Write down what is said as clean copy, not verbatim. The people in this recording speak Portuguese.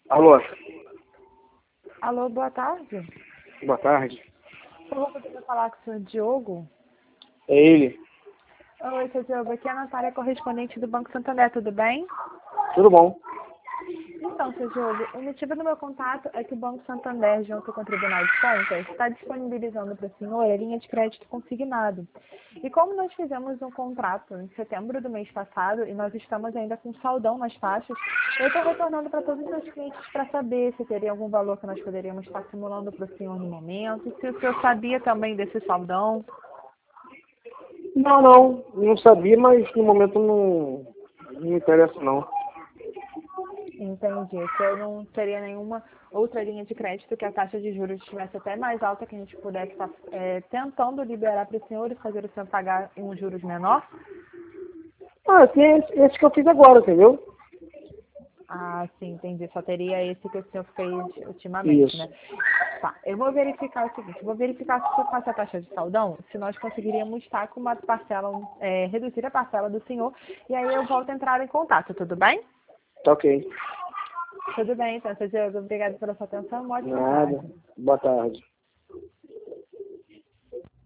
Alô, Alô, boa tarde. boa tarde. Eu vou poder falar com o senhor Diogo. É ele. Oi, senhor Diogo. Aqui é a Natália, correspondente do Banco Santander, tudo bem? Tudo bom? Então, senhor Diogo, o motivo do meu contato é que o Banco Santander, junto com o Tribunal de Contas, está disponibilizando para o senhor a linha de crédito consignado. E como nós fizemos um contrato em setembro do mês passado e nós estamos ainda com saldão nas taxas, eu estou retornando para todos os meus clientes para saber se teria algum valor que nós poderíamos estar simulando para o senhor no momento, se o senhor sabia também desse saldão. Não sabia, mas no momento não me interessa não. Entendi. Se eu não teria nenhuma outra linha de crédito que a taxa de juros estivesse até mais alta, que a gente pudesse estar tentando liberar para o senhor e fazer o senhor pagar em uns juros menor? Tem esse que eu fiz agora, entendeu? Ah, sim, entendi. Só teria esse que o senhor fez ultimamente, Isso. né? Tá, eu vou verificar o seguinte, vou verificar se com essa taxa de saldão, se nós conseguiríamos estar com uma parcela, reduzir a parcela do senhor, e aí eu volto a entrar em contato, tudo bem? Tá ok. Tudo bem, então, seu Diogo, obrigada pela sua atenção, uma ótima Nada. tarde. Boa tarde.